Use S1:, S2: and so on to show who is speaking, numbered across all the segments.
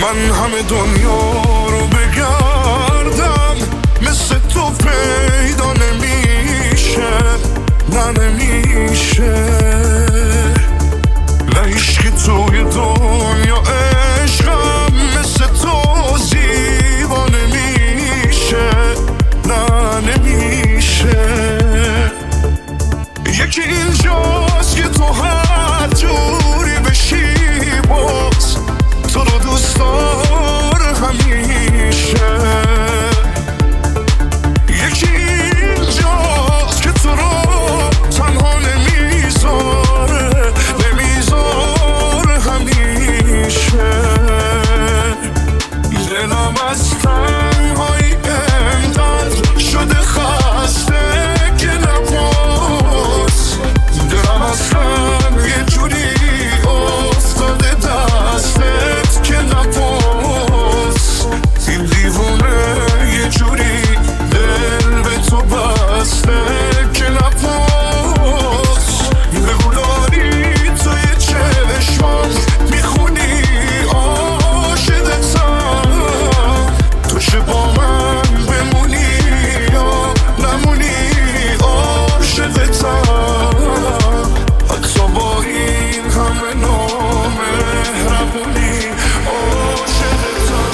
S1: من همه دنیا رو بگردم مثل تو پیدا نمیشه، نه نمیشه. نه عشقی توی دنیا عشقم مثل تو زیبا نمیشه، نه نمیشه. یکی اینجاست که تو هر جوری بشی باز تو رو دوست داره همیشه. یکی اینجاست که تو رو تنها نمیذاره همیشه. دلم از تنهایی انقدر شده خسته که نپرس. دلم اصلا یه جوری افتاده دستت که نپرس. این دیوونه یه جوری دل به تو بسته که نپرس. بگو داری توی چشمام میخونی عاشقتم، تو چه با من بمونی یا نمونی عاشقتم. حتی با این همه نامهربونی عاشقتم.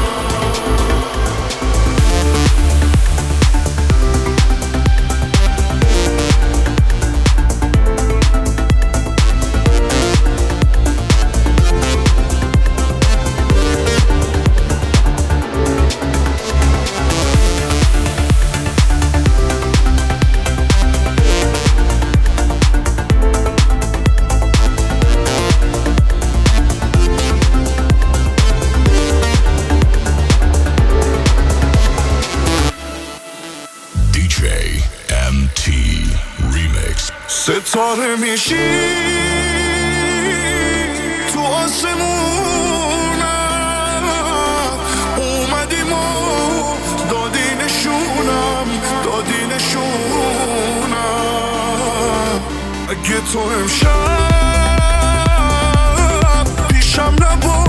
S1: ستاره میشی تو آسمونم، اومدیم و دادی نشونم. اگه تو امشب پیشم نبود